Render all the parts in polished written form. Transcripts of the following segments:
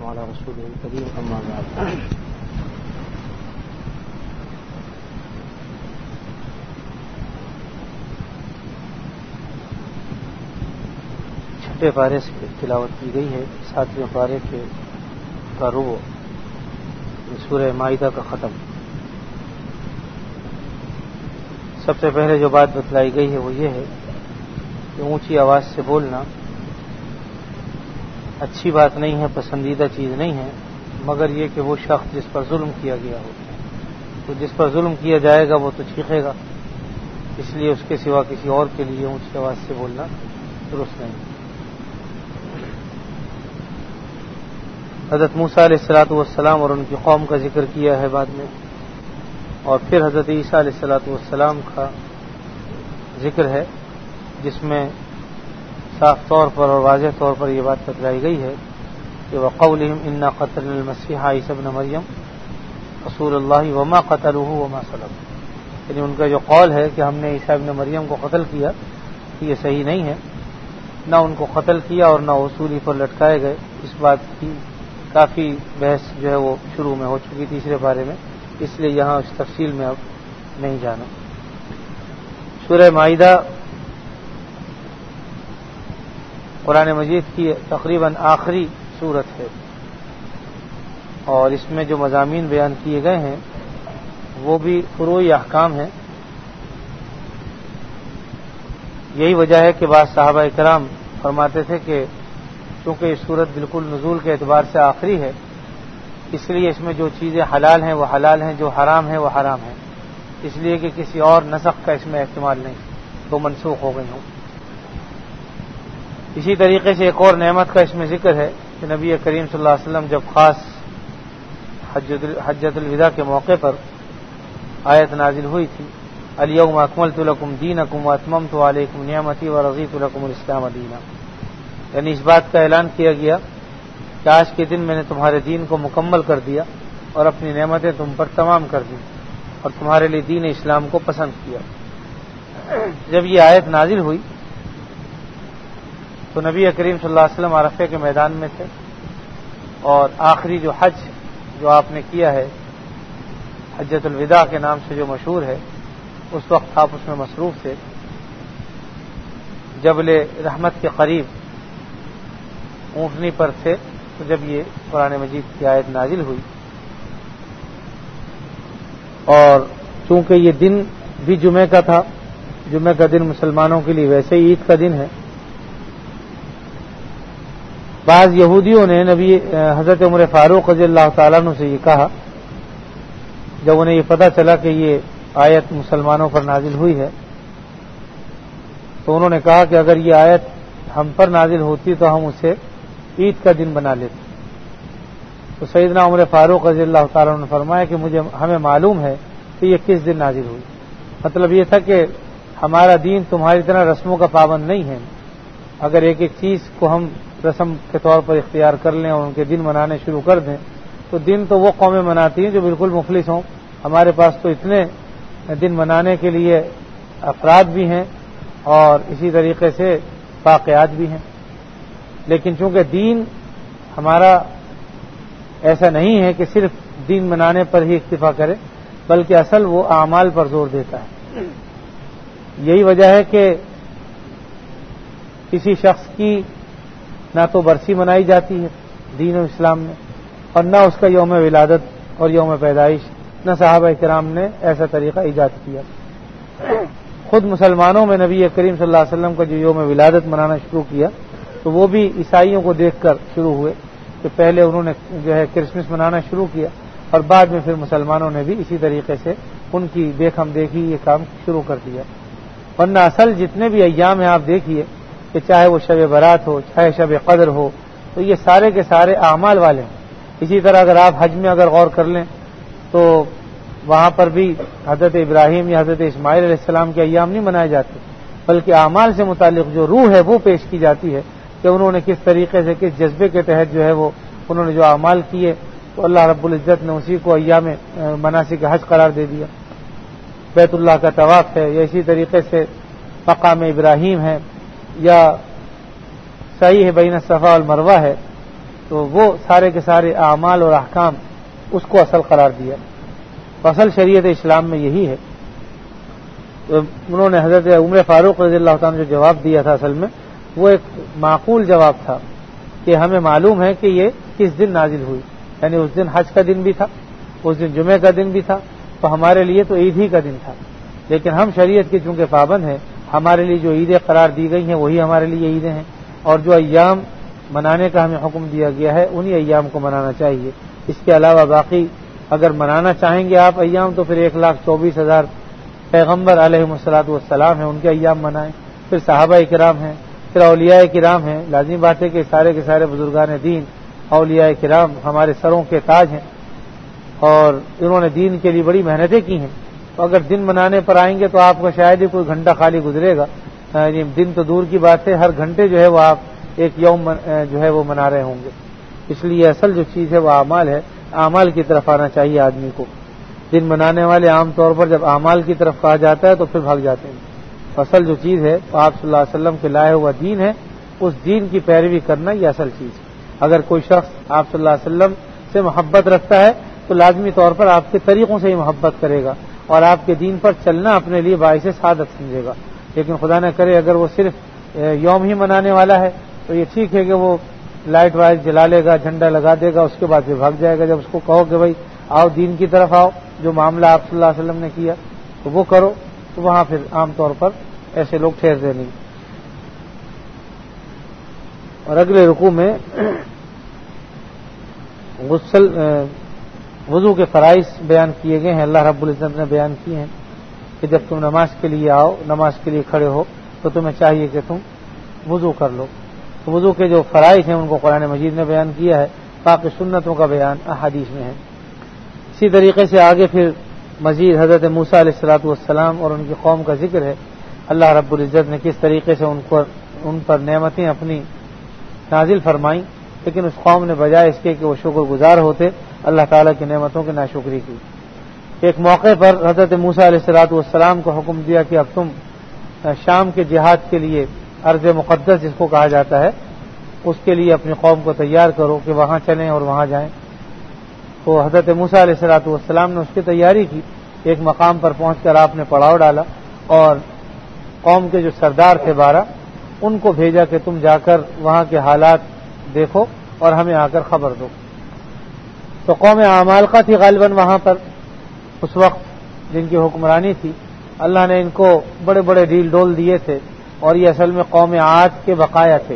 والسلام على رسوله الكريم اما بعد. چھٹے پارے سے تلاوت کی گئی ہے. 7ویں پارے کا ربع سورہ مائدہ کا ختم. سب سے پہلے جو بات بتلائی گئی ہے وہ یہ ہے کہ اونچی آواز سے بولنا اچھی بات نہیں ہے، پسندیدہ چیز نہیں ہے، مگر یہ کہ وہ شخص جس پر ظلم کیا گیا ہو، تو جس پر ظلم کیا جائے گا وہ تو چیخے گا، اس لیے اس کے سوا کسی اور کے لیے اونچی آواز سے بولنا درست نہیں. حضرت موسیٰ علیہ الصلوۃ والسلام اور ان کی قوم کا ذکر کیا ہے بعد میں، اور پھر حضرت عیسیٰ علیہ الصلوۃ والسلام کا ذکر ہے جس میں صاف طور پر اور واضح طور پر یہ بات بتلائی گئی ہے کہ وَقَوْلِهِمْ إِنَّا قَتَلْنَا الْمَسِيحَ عِيسَى ابْنَ مَرْيَمَ رسول اللہ وما قتلوه وما صلبوه، یعنی ان کا جو قول ہے کہ ہم نے عیسیٰ ابن مریم کو قتل کیا یہ صحیح نہیں ہے. نہ ان کو قتل کیا اور نہ سولی پر لٹکائے گئے. اس بات کی کافی بحث جو ہے وہ شروع میں ہو چکی تیسرے پارے میں، اس لیے یہاں اس تفصیل میں اب نہیں جانا. سورہ مائدہ قرآن مجید کی تقریباً آخری سورت ہے، اور اس میں جو مضامین بیان کیے گئے ہیں وہ بھی فروعی احکام ہیں. یہی وجہ ہے کہ بعض صحابہ کرام فرماتے تھے کہ چونکہ یہ سورت بالکل نزول کے اعتبار سے آخری ہے، اس لیے اس میں جو چیزیں حلال ہیں وہ حلال ہیں، جو حرام ہیں وہ حرام ہیں، اس لیے کہ کسی اور نسخ کا اس میں احتمال نہیں، تو منسوخ ہو گئی ہوں. اسی طریقے سے ایک اور نعمت کا اس میں ذکر ہے کہ نبی کریم صلی اللہ علیہ وسلم جب خاص حجۃ الوداع کے موقع پر آیت نازل ہوئی تھی الیوم اکملت لکم دینکم واتممت علیکم نعمتی ورضیت لکم الاسلام دینا، یعنی اس بات کا اعلان کیا گیا کہ آج کے دن میں نے تمہارے دین کو مکمل کر دیا اور اپنی نعمتیں تم پر تمام کر دی اور تمہارے لیے دین اسلام کو پسند کیا. جب یہ آیت نازل ہوئی تو نبی کریم صلی اللہ علیہ وسلم عرفے کے میدان میں تھے، اور آخری جو حج جو آپ نے کیا ہے حجۃ الوداع کے نام سے جو مشہور ہے، اس وقت آپ اس میں مصروف تھے. جبل رحمت کے قریب اونٹنی پر تھے تو جب یہ قرآن مجید کی آیت نازل ہوئی، اور چونکہ یہ دن بھی جمعہ کا تھا، جمعہ کا دن مسلمانوں کے لیے ویسے ہی عید کا دن ہے، بعض یہودیوں نے نبی حضرت عمر فاروق رضی اللہ تعالیٰ عنہ سے یہ کہا جب انہیں یہ پتہ چلا کہ یہ آیت مسلمانوں پر نازل ہوئی ہے، تو انہوں نے کہا کہ اگر یہ آیت ہم پر نازل ہوتی تو ہم اسے عید کا دن بنا لیتے. تو سیدنا عمر فاروق رضی اللہ تعالیٰ نے فرمایا کہ ہمیں معلوم ہے کہ یہ کس دن نازل ہوئی. مطلب یہ تھا کہ ہمارا دین تمہاری طرح رسموں کا پابند نہیں ہے. اگر ایک ایک چیز کو ہم رسم کے طور پر اختیار کر لیں اور ان کے دن منانے شروع کر دیں تو دن تو وہ قومیں مناتی ہیں جو بالکل مفلس ہوں. ہمارے پاس تو اتنے دن منانے کے لیے افراد بھی ہیں اور اسی طریقے سے واقعات بھی ہیں، لیکن چونکہ دین ہمارا ایسا نہیں ہے کہ صرف دین منانے پر ہی اکتفا کرے، بلکہ اصل وہ اعمال پر زور دیتا ہے. یہی وجہ ہے کہ کسی شخص کی نہ تو برسی منائی جاتی ہے دین و اسلام میں، اور نہ اس کا یوم ولادت اور یوم پیدائش، نہ صحابہ کرام نے ایسا طریقہ ایجاد کیا. خود مسلمانوں میں نبی کریم صلی اللہ علیہ وسلم کا جو یوم ولادت منانا شروع کیا تو وہ بھی عیسائیوں کو دیکھ کر شروع ہوئے کہ پہلے انہوں نے جو ہے کرسمس منانا شروع کیا، اور بعد میں پھر مسلمانوں نے بھی اسی طریقے سے ان کی دیکھ ہم دیکھی یہ کام شروع کر دیا. ورنہ اصل جتنے بھی ایام ہیں آپ دیکھیے کہ چاہے وہ شب برات ہو، چاہے شب قدر ہو، تو یہ سارے کے سارے اعمال والے ہیں. اسی طرح اگر آپ حج میں اگر غور کر لیں تو وہاں پر بھی حضرت ابراہیم یا حضرت اسماعیل علیہ السلام کے ایام نہیں منائے جاتے، بلکہ اعمال سے متعلق جو روح ہے وہ پیش کی جاتی ہے کہ انہوں نے کس طریقے سے کس جذبے کے تحت جو ہے وہ انہوں نے جو اعمال کیے، تو اللہ رب العزت نے اسی کو ایام مناسک حج قرار دے دیا. بیت اللہ کا طواف ہے، یا اسی طریقے سے مقام ابراہیم ہے، یا صحیح ہے بین الصفا والمروہ ہے، تو تو وہ سارے کے سارے اعمال اور احکام اس کو اصل قرار دیا. اصل شریعت اسلام میں یہی ہے. انہوں نے حضرت عمر فاروق رضی اللہ تعالیٰ نے جو جواب دیا تھا اصل میں وہ ایک معقول جواب تھا کہ ہمیں معلوم ہے کہ یہ کس دن نازل ہوئی، یعنی اس دن حج کا دن بھی تھا، اس دن جمعے کا دن بھی تھا، تو ہمارے لیے تو عید ہی کا دن تھا. لیکن ہم شریعت کے چونکہ پابند ہیں، ہمارے لیے جو عیدیں قرار دی گئی ہیں وہی ہمارے لیے عیدیں ہیں، اور جو ایام منانے کا ہمیں حکم دیا گیا ہے انہی ایام کو منانا چاہیے. اس کے علاوہ باقی اگر منانا چاہیں گے آپ ایام تو پھر 1,24,000 پیغمبر علیہ الصلوۃ والسلام ہیں، ان کے ایام منائیں. پھر صحابہ کرام ہیں، پھر اولیاء کرام ہیں. لازمی بات ہے کہ سارے کے سارے بزرگان دین اولیاء کرام ہمارے سروں کے تاج ہیں اور انہوں نے دین کے لیے بڑی محنتیں کی ہیں. تو اگر دن منانے پر آئیں گے تو آپ کا شاید ہی کوئی گھنٹہ خالی گزرے گا. دن تو دور کی بات ہے، ہر گھنٹے جو ہے وہ آپ ایک یوم جو ہے وہ منا رہے ہوں گے. اس لیے اصل جو چیز ہے وہ اعمال ہے. اعمال کی طرف آنا چاہیے آدمی کو. دن منانے والے عام طور پر جب اعمال کی طرف کہا جاتا ہے تو پھر بھاگ جاتے ہیں. اصل جو چیز ہے تو آپ صلی اللہ علیہ وسلم کے لائے ہوا دین ہے، اس دین کی پیروی کرنا یہ اصل چیز ہے. اگر کوئی شخص آپ صلی اللہ علیہ وسلم سے محبت رکھتا ہے تو لازمی طور پر آپ کے طریقوں سے ہی محبت کرے گا اور آپ کے دین پر چلنا اپنے لیے باعث سعادت سمجھے گا. لیکن خدا نہ کرے اگر وہ صرف یوم ہی منانے والا ہے تو یہ ٹھیک ہے کہ وہ لائٹ وائٹ جلا لے گا، جھنڈا لگا دے گا، اس کے بعد پھر بھاگ جائے گا. جب اس کو کہو کہ بھائی آؤ دین کی طرف آؤ، جو معاملہ آپ صلی اللہ علیہ وسلم نے کیا تو وہ کرو، تو وہاں پھر عام طور پر ایسے لوگ ٹھہرتے نہیں. اور اگلے رکوع میں وضو کے فرائض بیان کیے گئے ہیں. اللہ رب العزت نے بیان کیے ہیں کہ جب تم نماز کے لیے آؤ، نماز کے لیے کھڑے ہو تو تمہیں چاہیے کہ تم وضو کر لو. تو وضو کے جو فرائض ہیں ان کو قرآن مجید نے بیان کیا ہے، باقی سنتوں کا بیان احادیث میں ہے. اسی طریقے سے آگے پھر مزید حضرت موسیٰ علیہ الصلوۃ والسلام اور ان کی قوم کا ذکر ہے. اللہ رب العزت نے کس طریقے سے ان پر نعمتیں اپنی نازل فرمائیں، لیکن اس قوم نے بجائے اس کے کہ وہ شکر گزار ہوتے اللہ تعالیٰ کی نعمتوں کی ناشکری کی. ایک موقع پر حضرت موسیٰ علیہ الصلوۃ والسلام کو حکم دیا کہ اب تم شام کے جہاد کے لیے ارض مقدس جس کو کہا جاتا ہے اس کے لیے اپنی قوم کو تیار کرو کہ وہاں چلیں اور وہاں جائیں. تو حضرت موسیٰ علیہ الصلوۃ والسلام نے اس کی تیاری کی. ایک مقام پر پہنچ کر آپ نے پڑاؤ ڈالا اور قوم کے جو سردار تھے 12 ان کو بھیجا کہ تم جا کر وہاں کے حالات دیکھو اور ہمیں آ کر خبر دو. تو قوم عمالقہ تھی غالباً وہاں پر اس وقت جن کی حکمرانی تھی. اللہ نے ان کو بڑے بڑے ڈیل ڈول دیے تھے اور یہ اصل میں قوم عاد کے بقایا تھے.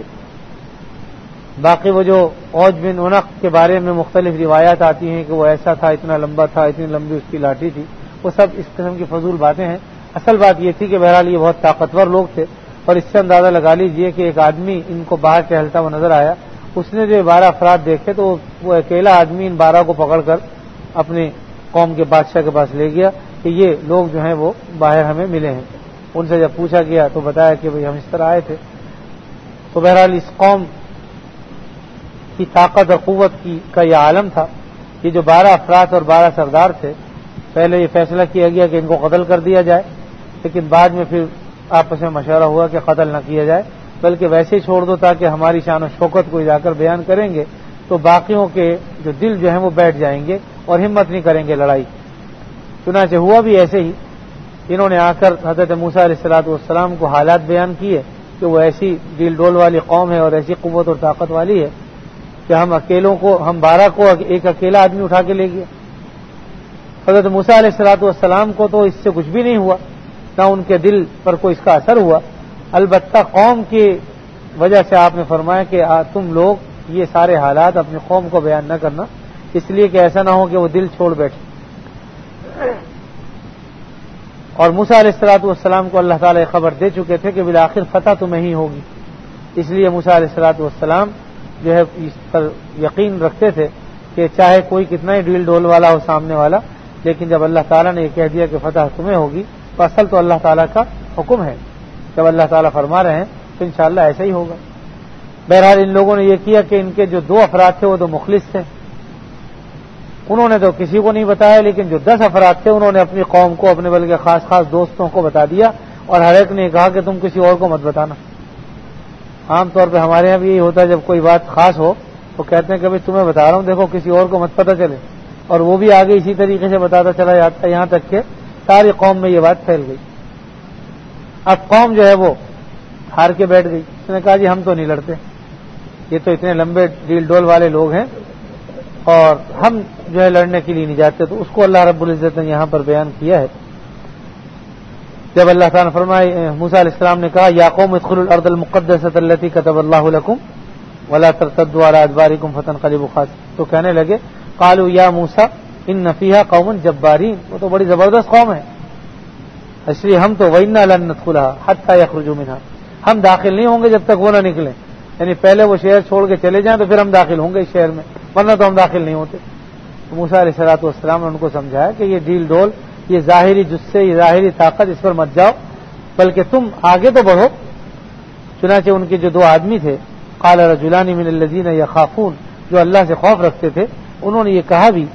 باقی وہ جو اوج بن عنق کے بارے میں مختلف روایات آتی ہیں کہ وہ ایسا تھا، اتنا لمبا تھا، اتنی لمبی اس کی لاٹھی تھی، وہ سب اس قسم کی فضول باتیں ہیں. اصل بات یہ تھی کہ بہرحال یہ بہت طاقتور لوگ تھے اور اس سے اندازہ لگا لیجئے کہ ایک آدمی ان کو باہر ٹہلتا ہوا نظر آیا. اس نے جو 12 افراد دیکھے تو وہ اکیلا آدمی ان 12 کو پکڑ کر اپنی قوم کے بادشاہ کے پاس لے گیا کہ یہ لوگ جو ہیں وہ باہر ہمیں ملے ہیں. ان سے جب پوچھا گیا تو بتایا کہ بھئی ہم اس طرح آئے تھے. تو بہرحال اس قوم کی طاقت اور قوت کا یہ عالم تھا کہ جو 12 افراد اور 12 سردار تھے، پہلے یہ فیصلہ کیا گیا کہ ان کو قتل کر دیا جائے، لیکن بعد میں پھر آپس میں مشورہ ہوا کہ قتل نہ کیا جائے بلکہ ویسے ہی چھوڑ دو تاکہ ہماری شان و شوکت کو جا کر بیان کریں گے تو باقیوں کے جو دل جو ہیں وہ بیٹھ جائیں گے اور ہمت نہیں کریں گے لڑائی. چنانچہ ہوا بھی ایسے ہی. انہوں نے آ کر حضرت موسیٰ علیہ الصلوۃ والسلام کو حالات بیان کیے کہ وہ ایسی ڈیل ڈول والی قوم ہے اور ایسی قوت اور طاقت والی ہے کہ ہم 12 کو ایک اکیلا آدمی اٹھا کے لے گیا. حضرت موسیٰ علیہ الصلوۃ والسلام کو تو اس سے کچھ بھی نہیں ہوا، نہ ان کے دل پر کوئی اس کا اثر ہوا. البتہ قوم کی وجہ سے آپ نے فرمایا کہ تم لوگ یہ سارے حالات اپنی قوم کو بیان نہ کرنا، اس لیے کہ ایسا نہ ہو کہ وہ دل چھوڑ بیٹھے. اور موسیٰ علیہ الصلوۃ والسلام کو اللہ تعالیٰ خبر دے چکے تھے کہ بالآخر فتح تمہیں ہی ہوگی. اس لیے موسیٰ علیہ الصلوۃ والسلام جو ہے اس پر یقین رکھتے تھے کہ چاہے کوئی کتنا ہی ڈیل ڈول والا ہو سامنے والا، لیکن جب اللہ تعالیٰ نے یہ کہہ دیا کہ فتح تمہیں ہوگی تو اصل تو اللہ تعالیٰ کا حکم ہے. جب اللہ تعالیٰ فرما رہے ہیں تو انشاءاللہ ایسا ہی ہوگا. بہرحال ان لوگوں نے یہ کیا کہ ان کے جو 2 افراد تھے وہ 2 مخلص تھے. انہوں نے تو کسی کو نہیں بتایا، لیکن جو 10 افراد تھے انہوں نے اپنی قوم کو، اپنے بلکہ خاص دوستوں کو بتا دیا اور ہر ایک نے کہا کہ تم کسی اور کو مت بتانا. عام طور پہ ہمارے یہاں بھی یہی ہوتا ہے، جب کوئی بات خاص ہو وہ کہتے ہیں کہ بھائی تمہیں بتا رہا ہوں دیکھو کسی اور کو مت پتہ چلے، اور وہ بھی آگے اسی طریقے سے بتاتا چلا جاتا ہے، یہاں تک کہ ساری قوم میں یہ بات پھیل گئی۔ اب قوم جو ہے وہ ہار کے بیٹھ گئی، اس نے کہا جی ہم تو نہیں لڑتے، یہ تو اتنے لمبے ڈیل ڈول والے لوگ ہیں اور ہم جو ہے لڑنے کے لیے نہیں جاتے۔ تو اس کو اللہ رب العزت نے یہاں پر بیان کیا ہے، جب اللہ تعالیٰ نے فرمایا، موسیٰ علیہ السلام نے کہا یا قوم ادخلوا الارض المقدسۃ التي كتب الله لكم ولا ترتدوا على ادباركم فتنقلبوا خاسرین، تو کہنے لگے قالوا یا موسیٰ ان فیہا قوم جبارین، وہ تو بڑی زبردست قوم ہے، اس لیے ہم تو وَإِنَّا لَن نَدْخُلَهَا حَتَّى يَخْرُجُوا مِنْهَا، ہم داخل نہیں ہوں گے جب تک وہ نہ نکلیں، یعنی پہلے وہ شہر چھوڑ کے چلے جائیں تو پھر ہم داخل ہوں گے اس شہر میں، ورنہ تو ہم داخل نہیں ہوتے۔ تو موسیٰ علیہ السلام نے ان کو سمجھایا کہ یہ ڈیل ڈول، یہ ظاہری جسے، یہ ظاہری طاقت، اس پر مت جاؤ، بلکہ تم آگے تو بڑھو۔ چنانچہ ان کے جو دو آدمی تھے، قال رجلان من الذین یخافون، جو اللہ سے خوف رکھتے تھے، انہوں نے یہ کہا بھی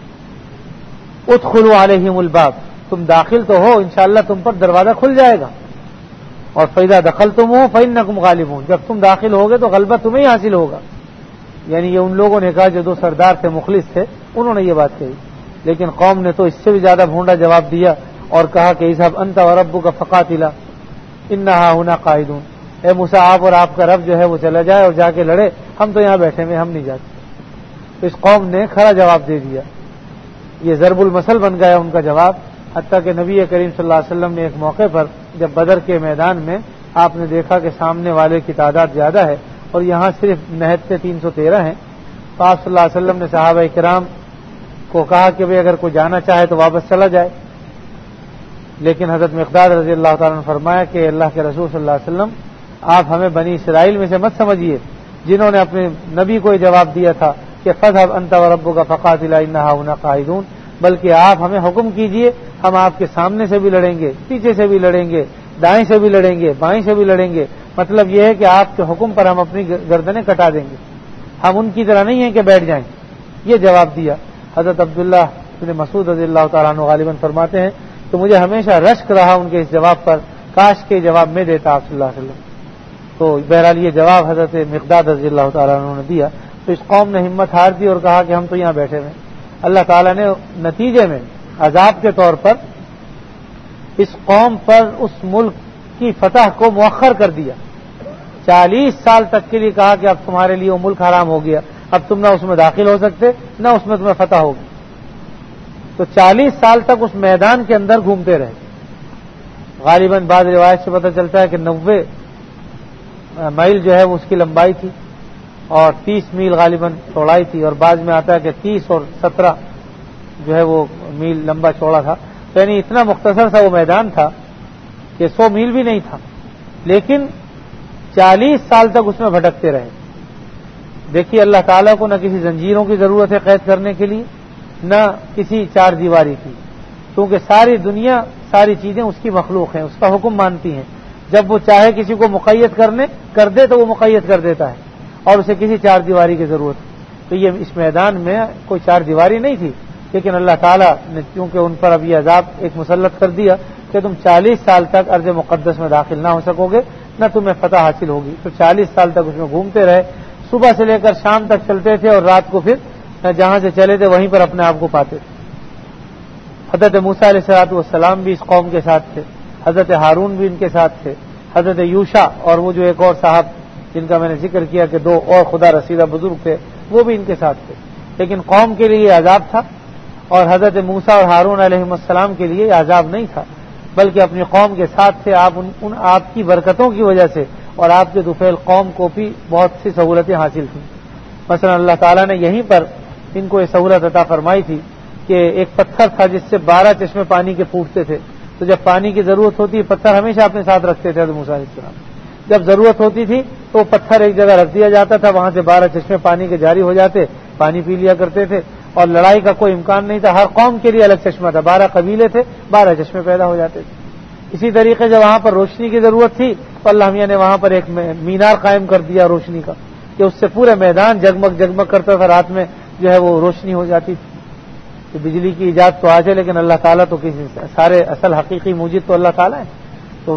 ادخلوا علیہم الباب، تم داخل تو ہو، انشاءاللہ تم پر دروازہ کھل جائے گا، اور فَإِذَا دَخَلْتُمُوهُ فَإِنَّكُمْ غَالِبُونَ، جب تم داخل ہوگے تو غلبہ تمہیں ہی حاصل ہوگا۔ یعنی یہ ان لوگوں نے کہا جو دو سردار تھے، مخلص تھے، انہوں نے یہ بات کہی، لیکن قوم نے تو اس سے بھی زیادہ بھونڈا جواب دیا اور کہا کہ اذهب انت وربك فقاتلا انا هاهنا قاعدون، اے موسیٰ آپ اور آپ کا رب جو ہے وہ چلا جائے اور جا کے لڑے، ہم تو یہاں بیٹھے ہوئے، ہم نہیں جاتے۔ تو اس قوم نے کھڑا جواب دے دیا، یہ ضرب المثل بن گیا ان کا جواب، حتیٰ کہ نبی کریم صلی اللہ علیہ وسلم نے ایک موقع پر جب بدر کے میدان میں آپ نے دیکھا کہ سامنے والے کی تعداد زیادہ ہے اور یہاں صرف نہتے 313 ہیں، تو آپ صلی اللہ علیہ وسلم نے صحابہ کرام کو کہا کہ بھئی اگر کوئی جانا چاہے تو واپس چلا جائے، لیکن حضرت مقداد رضی اللہ تعالیٰ نے فرمایا کہ اللہ کے رسول صلی اللہ علیہ وسلم آپ ہمیں بنی اسرائیل میں سے مت سمجھیے جنہوں نے اپنے نبی کو یہ جواب دیا تھا کہ فاذهب انت وربك فقاتلا انا هاهنا قاعدون، بلکہ آپ ہمیں حکم کیجئے، ہم آپ کے سامنے سے بھی لڑیں گے، پیچھے سے بھی لڑیں گے، دائیں سے بھی لڑیں گے، بائیں سے بھی لڑیں گے، مطلب یہ ہے کہ آپ کے حکم پر ہم اپنی گردنیں کٹا دیں گے، ہم ان کی طرح نہیں ہیں کہ بیٹھ جائیں۔ یہ جواب دیا۔ حضرت عبداللہ بن مسعود رضی اللہ تعالیٰ عنہ غالباً فرماتے ہیں تو مجھے ہمیشہ رشک رہا ان کے اس جواب پر، کاش کے جواب میں دیتا آپ صلی اللہ علیہ وسلم۔ تو بہرحال یہ جواب حضرت مقداد رضی اللہ تعالیٰ عنہ نے دیا، تو اس قوم نے ہمت ہار دی اور کہا کہ ہم تو یہاں بیٹھے ہوئے۔ اللہ تعالیٰ نے نتیجے میں عذاب کے طور پر اس قوم پر اس ملک کی فتح کو مؤخر کر دیا، 40 سال تک کے لیے کہا کہ اب تمہارے لیے وہ ملک حرام ہو گیا، اب تم نہ اس میں داخل ہو سکتے نہ اس میں تمہیں فتح ہوگی۔ تو 40 سال تک اس میدان کے اندر گھومتے رہے۔ غالباً بعض روایت سے پتہ چلتا ہے کہ 90 میل جو ہے وہ اس کی لمبائی تھی اور 30 میل غالباً چوڑائی تھی، اور بعض میں آتا ہے کہ 30 اور 17 جو ہے وہ میل لمبا چوڑا تھا، یعنی اتنا مختصر سا وہ میدان تھا کہ 100 میل بھی نہیں تھا، لیکن 40 سال تک اس میں بھٹکتے رہے۔ دیکھیے اللہ تعالیٰ کو نہ کسی زنجیروں کی ضرورت ہے قید کرنے کے لیے، نہ کسی چار دیواری کی، کیونکہ ساری دنیا، ساری چیزیں اس کی مخلوق ہیں، اس کا حکم مانتی ہیں، جب وہ چاہے کسی کو مقید کر دے تو وہ مقید کر دیتا ہے، اور اسے کسی چار دیواری کی ضرورت ہے۔ تو یہ اس میدان میں کوئی چار دیواری نہیں تھی، لیکن اللہ تعالیٰ نے چونکہ ان پر اب یہ عذاب ایک مسلط کر دیا کہ تم 40 سال تک ارض مقدس میں داخل نہ ہو سکو گے، نہ تمہیں فتح حاصل ہوگی۔ تو 40 سال تک اس میں گھومتے رہے، صبح سے لے کر شام تک چلتے تھے اور رات کو پھر جہاں سے چلے تھے وہیں پر اپنے آپ کو پاتے تھے۔ حضرت موسیٰ علیہ السلام بھی اس قوم کے ساتھ تھے، حضرت ہارون بھی ان کے ساتھ تھے، حضرت یوشع اور وہ جو ایک اور صاحب جن کا میں نے ذکر کیا کہ 2 اور خدا رسیدہ بزرگ تھے، وہ بھی ان کے ساتھ تھے، لیکن قوم کے لیے یہ عذاب تھا، اور حضرت موسیٰ اور ہارون علیہ السلام کے لیے یہ عذاب نہیں تھا، بلکہ اپنی قوم کے ساتھ تھے۔ آپ کی برکتوں کی وجہ سے اور آپ کے دفیل قوم کو بھی بہت سی سہولتیں حاصل تھیں۔ مثلا اللہ تعالیٰ نے یہیں پر ان کو یہ سہولت عطا فرمائی تھی کہ ایک پتھر تھا جس سے 12 چشمے پانی کے پھوٹتے تھے، تو جب پانی کی ضرورت ہوتی پتھر ہمیشہ اپنے ساتھ رکھتے تھے حضرت موسیٰ علیہ السلام، جب ضرورت ہوتی تھی تو پتھر ایک جگہ رکھ دیا جاتا تھا، وہاں سے 12 چشمے پانی کے جاری ہو جاتے، پانی پی لیا کرتے تھے، اور لڑائی کا کوئی امکان نہیں تھا، ہر قوم کے لیے الگ چشمہ تھا، 12 قبیلے تھے، 12 چشمے پیدا ہو جاتے تھے۔ اسی طریقے سے وہاں پر روشنی کی ضرورت تھی تو اللہ میاں نے وہاں پر ایک مینار قائم کر دیا روشنی کا، کہ اس سے پورے میدان جگمگ جگمگ کرتا تھا، رات میں جو ہے وہ روشنی ہو جاتی تھی۔ تو بجلی کی ایجاد تو آج ہے، لیکن اللہ تعالیٰ تو کسی سارے اصل حقیقی موجد تو اللہ تعالیٰ ہے، تو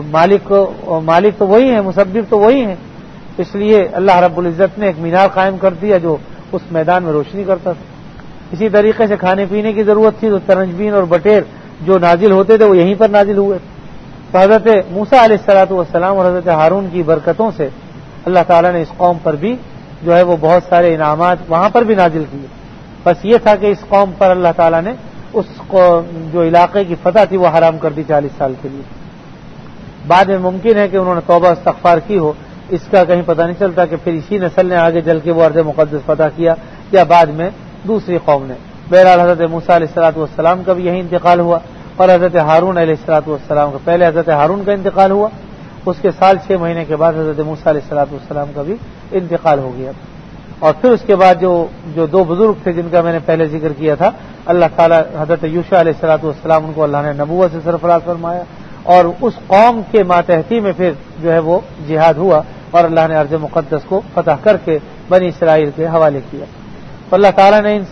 مالک تو وہی ہے، مسبب تو وہی ہے، اس لیے اللہ رب العزت نے ایک مینار قائم کر دیا جو اس میدان میں روشنی کرتا تھا. اسی طریقے سے کھانے پینے کی ضرورت تھی تو ترنجبین اور بٹیر جو نازل ہوتے تھے وہ یہیں پر نازل ہوئے. تو حضرت موسیٰ علیہ الصلوۃ والسلام اور حضرت ہارون کی برکتوں سے اللہ تعالیٰ نے اس قوم پر بھی جو ہے وہ بہت سارے انعامات وہاں پر بھی نازل کیے. بس یہ تھا کہ اس قوم پر اللہ تعالیٰ نے اس کو جو علاقے کی فتح تھی وہ حرام کر دی 40 سال کے لیے. بعد میں ممکن ہے کہ انہوں نے توبہ استغفار کی ہو, اس کا کہیں پتہ نہیں چلتا کہ پھر اسی نسل نے آگے چل کے وہ ارض مقدس فتح کیا یا بعد میں دوسری قوم نے. بہرحال حضرت موسیٰ علیہ الصلوۃ والسلام کا بھی یہی انتقال ہوا اور حضرت ہارون علیہ الصلوۃ والسلام کا پہلے حضرت ہارون کا انتقال ہوا, اس کے سال 6 مہینے کے بعد حضرت موسیٰ علیہ الصلوۃ والسلام کا بھی انتقال ہو گیا. اور پھر اس کے بعد جو 2 بزرگ تھے جن کا میں نے پہلے ذکر کیا تھا, اللہ تعالیٰ حضرت یوشع علیہ الصلوۃ والسلام ان کو اللہ نے نبوت سے سرفراز فرمایا اور اس قوم کے ماتحتی میں پھر جو ہے وہ جہاد ہوا اور اللہ نے ارض مقدس کو فتح کر کے بنی اسرائیل کے حوالے کیا. تو اللہ تعالیٰ نے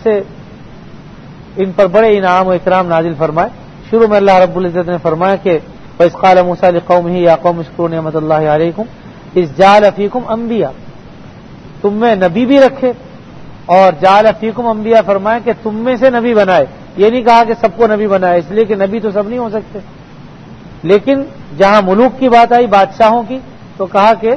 ان پر بڑے انعام و اکرام نازل فرمائے. شروع میں اللہ رب العزت نے فرمایا کہ وَإِذْ قَالَ مُوسَىٰ لِقَوْمِهِ يَا قَوْمِ اذْكُرُوا نِعْمَتَ اللَّهِ عَلَيْكُمْ إِذْ جَعَلَ فِيكُمْ أَنْبِيَاءَ, تم میں نبی بھی رکھے اور جعل فیکم انبیاء فرمایا کہ تم میں سے نبی بنائے. یہ نہیں کہا کہ سب کو نبی بنائے, اس لیے کہ نبی تو سب نہیں ہو سکتے, لیکن جہاں ملوک کی بات آئی بادشاہوں کی تو کہا کہ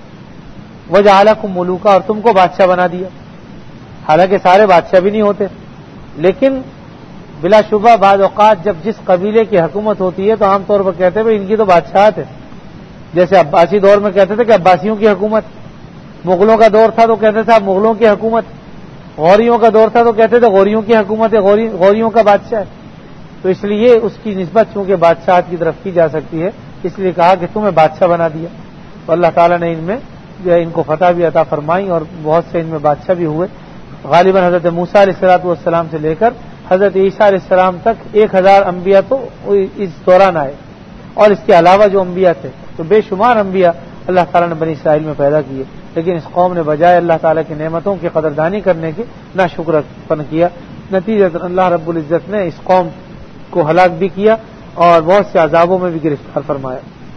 وجعلکم ملوکا, اور تم کو بادشاہ بنا دیا. حالانکہ سارے بادشاہ بھی نہیں ہوتے, لیکن بلا شبہ بعض اوقات جب جس قبیلے کی حکومت ہوتی ہے تو عام طور پر کہتے ہیں ان کی تو بادشاہت ہے. جیسے عباسی دور میں کہتے تھے کہ عباسیوں کی حکومت, مغلوں کا دور تھا تو کہتے تھے اب مغلوں کی حکومت, غوریوں کا دور تھا تو کہتے تھے غوریوں کی حکومت ہے, غوریوں کا بادشاہ ہے. تو اس لیے اس کی نسبت چونکہ بادشاہت کی طرف کی جا سکتی ہے, اس لیے کہا کہ تمہیں بادشاہ بنا دیا. تو اللہ تعالیٰ نے ان میں جو ہے ان کو فتح بھی عطا فرمائی اور بہت سے ان میں بادشاہ بھی ہوئے. غالباً حضرت موسیٰ علیہ الصلوۃ والسلام سے لے کر حضرت عیسیٰ علیہ السلام تک 1000 انبیاء تو اس دوران آئے, اور اس کے علاوہ جو انبیاء تھے تو بے شمار انبیاء اللہ تعالیٰ نے بنی اسرائیل میں پیدا کیے. لیکن اس قوم نے بجائے اللہ تعالیٰ کی نعمتوں کی قدردانی کرنے کی نہ شکر پن کیا. نتیجہ اللہ رب العزت نے اس قوم کو ہلاک بھی کیا اور بہت سے عذابوں میں بھی گرفتار فرمایا.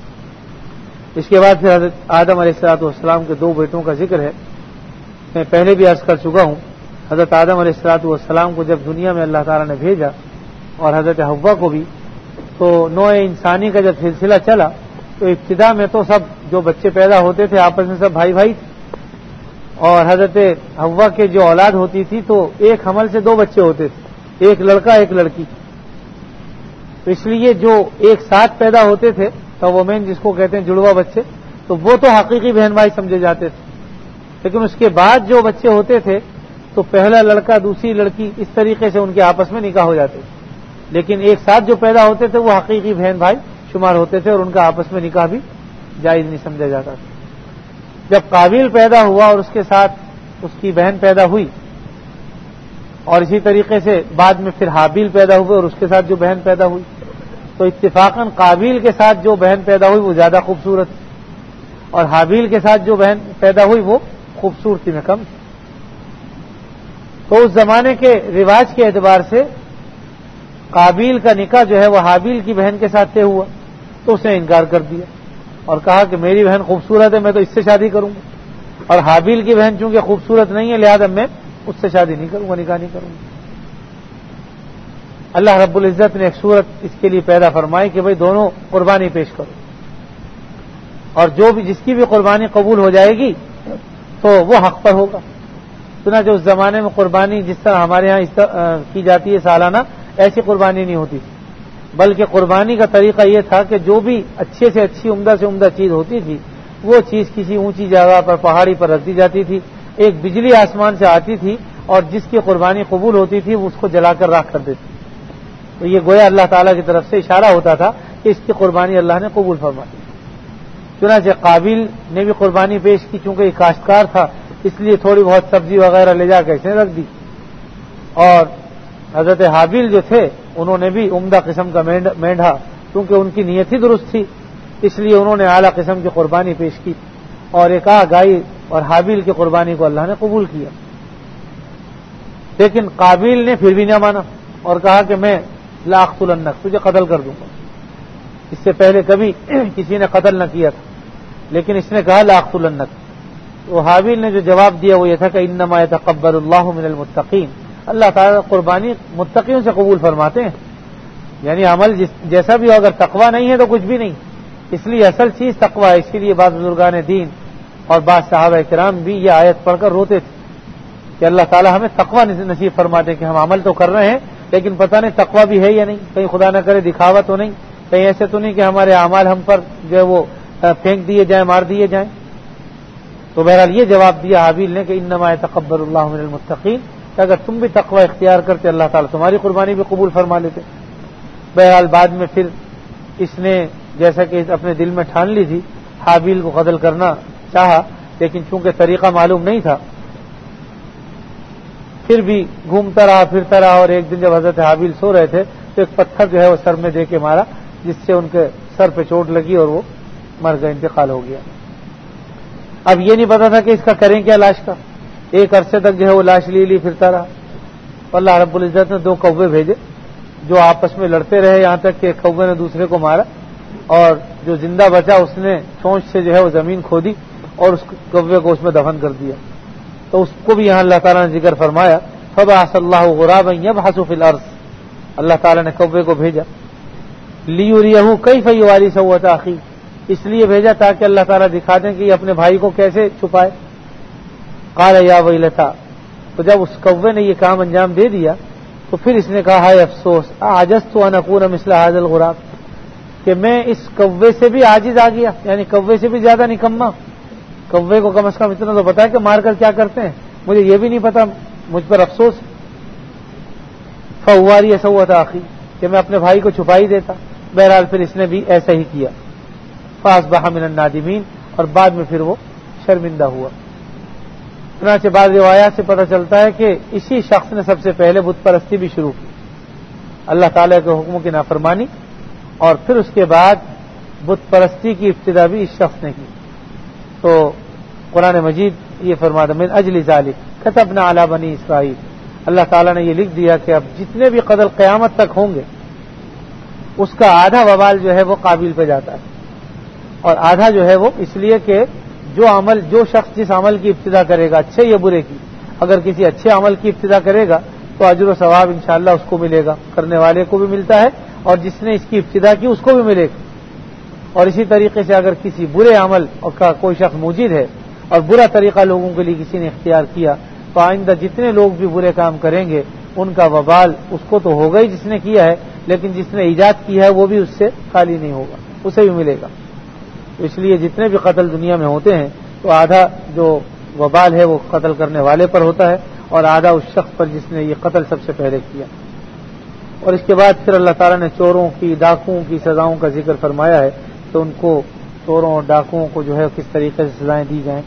اس کے بعد پھر حضرت آدم علیہ الصلوۃ والسلام کے 2 بیٹوں کا ذکر ہے. میں پہلے بھی عرض کر چکا ہوں, حضرت آدم علیہ الصلوۃ والسلام کو جب دنیا میں اللہ تعالیٰ نے بھیجا اور حضرت حوا کو بھی, تو نوع انسانی کا جب سلسلہ چلا تو ابتدا میں تو سب جو بچے پیدا ہوتے تھے آپس میں سب بھائی بھائی تھے, اور حضرت حوا کے جو اولاد ہوتی تھی تو ایک حمل سے 2 بچے ہوتے تھے, ایک لڑکا ایک لڑکی. تو اس لیے جو ایک ساتھ پیدا ہوتے تھے توومین جس کو کہتے ہیں جڑوا بچے, تو وہ تو حقیقی بہن بھائی سمجھے جاتے تھے. لیکن اس کے بعد جو بچے ہوتے تھے تو پہلا لڑکا دوسری لڑکی اس طریقے سے ان کے آپس میں نکاح ہو جاتے تھے, لیکن ایک ساتھ جو پیدا ہوتے تھے وہ حقیقی بہن بھائی شمار ہوتے تھے اور ان کا آپس میں نکاح بھی جائز نہیں سمجھا جاتا تھا. جب قابیل پیدا ہوا اور اس کے ساتھ اس کی بہن پیدا ہوئی, اور اسی طریقے سے بعد میں پھر حابیل پیدا ہوئے اور اس کے ساتھ جو بہن پیدا ہوئی, تو اتفاقاً قابیل کے ساتھ جو بہن پیدا ہوئی وہ زیادہ خوبصورت تھی اور حابیل کے ساتھ جو بہن پیدا ہوئی وہ خوبصورتی میں کم تھی. تو اس زمانے کے رواج کے اعتبار سے قابیل کا نکاح جو ہے وہ حابیل کی بہن کے ساتھ طے ہوا, تو اس نے انکار کر دیا اور کہا کہ میری بہن خوبصورت ہے, میں تو اس سے شادی کروں گا, اور حابیل کی بہن چونکہ خوبصورت نہیں ہے لہذا میں اس سے شادی نہیں کروں گا, نکاح نہیں کروں گا. اللہ رب العزت نے ایک صورت اس کے لیے پیدا فرمائی کہ بھئی دونوں قربانی پیش کرو, اور جو بھی جس کی بھی قربانی قبول ہو جائے گی تو وہ حق پر ہوگا. چنانچہ اس زمانے میں قربانی جس طرح ہمارے ہاں کی جاتی ہے سالانہ, ایسی قربانی نہیں ہوتی, بلکہ قربانی کا طریقہ یہ تھا کہ جو بھی اچھے سے اچھی عمدہ سے عمدہ چیز ہوتی تھی وہ چیز کسی اونچی جگہ پر پہاڑی پر رکھ دی جاتی تھی, ایک بجلی آسمان سے آتی تھی اور جس کی قربانی قبول ہوتی تھی وہ اس کو جلا کر راکھ کر دیتی. تو یہ گویا اللہ تعالیٰ کی طرف سے اشارہ ہوتا تھا کہ اس کی قربانی اللہ نے قبول فرما دی. چنانچہ قابیل نے بھی قربانی پیش کی, چونکہ یہ کاشتکار تھا اس لیے تھوڑی بہت سبزی وغیرہ لے جا کے اس نے رکھ دی, اور حضرت حابیل جو تھے انہوں نے بھی عمدہ قسم کا مینڈھا, کیونکہ ان کی نیت ہی درست تھی اس لیے انہوں نے اعلیٰ قسم کی قربانی پیش کی, اور ایک گائے, اور حابیل کی قربانی کو اللہ نے قبول کیا. لیکن قابیل نے پھر بھی نہ مانا اور کہا کہ میں لاقتلنک, تجھے قتل کر دوں گا. اس سے پہلے کبھی کسی نے قتل نہ کیا تھا, لیکن اس نے کہا لاقتلنک, وہ حابیل نے جو جواب دیا وہ یہ تھا کہ انما یتقبل اللہ من المتقین، اللہ تعالیٰ قربانی متقیوں سے قبول فرماتے ہیں، یعنی عمل جیسا بھی ہو، اگر تقویٰ نہیں ہے تو کچھ بھی نہیں، اس لیے اصل چیز تقویٰ ہے۔ اسی لیے بعض بزرگان دین اور بعض صحابہ کرام بھی یہ آیت پڑھ کر روتے تھے کہ اللہ تعالیٰ ہمیں تقویٰ نصیب فرما دے کہ ہم عمل تو کر رہے ہیں لیکن پتہ نہیں تقویٰ بھی ہے یا نہیں، کہیں خدا نہ کرے دکھاوا تو نہیں، کہیں ایسے تو نہیں کہ ہمارے اعمال ہم پر جو ہے وہ پھینک دیے جائیں، مار دیے جائیں۔ تو بہرحال یہ جواب دیا حابیل نے کہ انما یتقبل اللہ من المتقین، کہ اگر تم بھی تقوی اختیار کرتے اللہ تعالیٰ تمہاری قربانی بھی قبول فرما لیتے۔ بہرحال بعد میں پھر اس نے جیسا کہ اپنے دل میں ٹھان لی تھی حابیل کو قتل کرنا چاہا، لیکن چونکہ طریقہ معلوم نہیں تھا پھر بھی گھومتا رہا پھرتا رہا، اور ایک دن جب حضرت حابیل سو رہے تھے تو ایک پتھر جو ہے وہ سر میں دے کے مارا، جس سے ان کے سر پہ چوٹ لگی اور وہ مر گئے، انتقال ہو گیا۔ اب یہ نہیں پتا تھا کہ اس کا کریں کیا لاش کا، ایک عرصے تک جو ہے وہ لاش لی پھرتا رہا۔ اللہ رب العزت نے 2 کوے بھیجے جو آپس میں لڑتے رہے یہاں تک کہ ایک کوے نے دوسرے کو مارا، اور جو زندہ بچا اس نے چونچ سے جو ہے وہ زمین کھودی اور اس کوے کو اس میں دفن کر دیا۔ تو اس کو بھی یہاں اللہ تعالیٰ نے ذکر فرمایا فبعث اللہ غرابا یبحث فی الارض، اللہ تعالیٰ نے کوے کو بھیجا لیریہ کیف یواری سوءۃ اخیہ، اس لیے بھیجا تاکہ اللہ تعالیٰ دکھا دیں کہ یہ اپنے بھائی کو کیسے چھپائے۔ قال یا ویلتا، تو جب اس کوے نے یہ کام انجام دے دیا تو پھر اس نے کہا ہائے افسوس، اعجزت ان اکون مثل هذا الغراب، کہ میں اس کوے سے بھی عاجز آ گیا، یعنی کوے سے بھی زیادہ نکما۔ کوے کو کم از کم اتنا تو پتا ہے کہ مار کر کیا کرتے ہیں، مجھے یہ بھی نہیں پتا، مجھ پر افسوس۔ فواری سوءۃ اخی، کہ میں اپنے بھائی کو چھپا ہی دیتا۔ بہرحال پھر اس نے بھی ایسا ہی کیا، فاصبح من النادمین، اور بعد میں پھر وہ شرمندہ ہوا۔ چنانچہ بعض روایات سے پتہ چلتا ہے کہ اسی شخص نے سب سے پہلے بت پرستی بھی شروع کی، اللہ تعالیٰ کے حکموں کی نافرمانی، اور پھر اس کے بعد بت پرستی کی ابتدا بھی اس شخص نے کی۔ تو قرآن مجید یہ فرماتا من اجل ذالک کتبنا علی بنی اسرائیل، اللہ تعالیٰ نے یہ لکھ دیا کہ اب جتنے بھی قتل قیامت تک ہوں گے اس کا آدھا وبال جو ہے وہ قابل پہ جاتا ہے، اور آدھا جو ہے وہ اس لیے کہ جو شخص جس عمل کی ابتدا کرے گا اچھے یا برے کی، اگر کسی اچھے عمل کی ابتدا کرے گا تو اجر و ثواب انشاءاللہ اس کو ملے گا، کرنے والے کو بھی ملتا ہے اور جس نے اس کی ابتدا کی اس کو بھی ملے گا۔ اور اسی طریقے سے اگر کسی برے عمل کا کوئی شخص موجد ہے اور برا طریقہ لوگوں کے لیے کسی نے اختیار کیا تو آئندہ جتنے لوگ بھی برے کام کریں گے ان کا وبال اس کو تو ہوگا ہی جس نے کیا ہے، لیکن جس نے ایجاد کیا ہے وہ بھی اس سے خالی نہیں ہوگا، اسے بھی ملے گا۔ اس لیے جتنے بھی قتل دنیا میں ہوتے ہیں تو آدھا جو وبال ہے وہ قتل کرنے والے پر ہوتا ہے اور آدھا اس شخص پر جس نے یہ قتل سب سے پہلے کیا۔ اور اس کے بعد پھر اللہ تعالیٰ نے چوروں کی، ڈاکوؤں کی سزاؤں کا ذکر فرمایا ہے، تو ان کو چوروں اور ڈاکوؤں کو جو ہے کس طریقے سے سزائیں دی جائیں،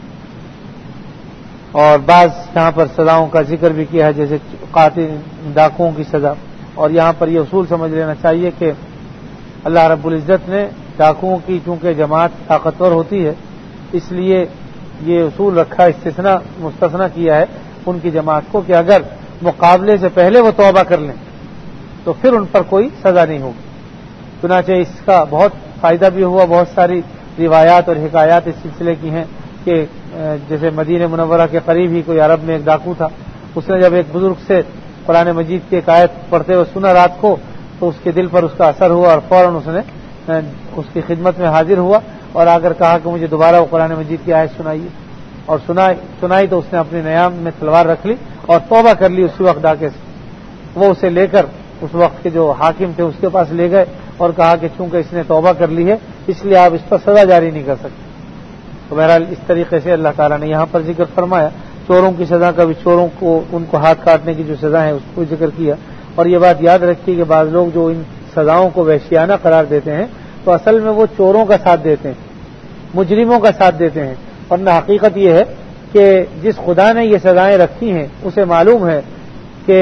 اور بعض یہاں پر سزاؤں کا ذکر بھی کیا ہے جیسے قاتل ڈاکوؤں کی سزا۔ اور یہاں پر یہ اصول سمجھ لینا چاہیے کہ اللہ رب العزت نے ڈاکوؤں کی چونکہ جماعت طاقتور ہوتی ہے اس لیے یہ اصول رکھا، مستثنا کیا ہے ان کی جماعت کو کہ اگر مقابلے سے پہلے وہ توبہ کر لیں تو پھر ان پر کوئی سزا نہیں ہوگی۔ چنانچہ اس کا بہت فائدہ بھی ہوا، بہت ساری روایات اور حکایات اس سلسلے کی ہیں کہ جیسے مدینہ منورہ کے قریب ہی کوئی عرب میں ایک ڈاکو تھا، اس نے جب ایک بزرگ سے قرآن مجید کی ایک آیت پڑھتے ہوئے سنا رات کو تو اس کے دل پر اس کا اثر ہوا اور فوراً اس نے اس کی خدمت میں حاضر ہوا اور آ کر کہا کہ مجھے دوبارہ وہ قرآن مجید کی آیت سنائیے، اور سنائی تو اس نے اپنے نیام میں تلوار رکھ لی اور توبہ کر لی اسی وقت ڈاکے سے۔ وہ اسے لے کر اس وقت کے جو حاکم تھے اس کے پاس لے گئے اور کہا کہ چونکہ اس نے توبہ کر لی ہے اس لیے آپ اس پر سزا جاری نہیں کر سکتے۔ تو بہرحال اس طریقے سے اللہ تعالیٰ نے یہاں پر ذکر فرمایا چوروں کی سزا کا بھی، چوروں کو ان کو ہاتھ کاٹنے کی جو سزا ہے اس کو ذکر کیا۔ اور یہ بات یاد رکھیے کہ بعض لوگ جو ان سزاؤں کو وحشیانہ قرار دیتے ہیں تو اصل میں وہ چوروں کا ساتھ دیتے ہیں، مجرموں کا ساتھ دیتے ہیں، ورنہ حقیقت یہ ہے کہ جس خدا نے یہ سزائیں رکھی ہیں اسے معلوم ہے کہ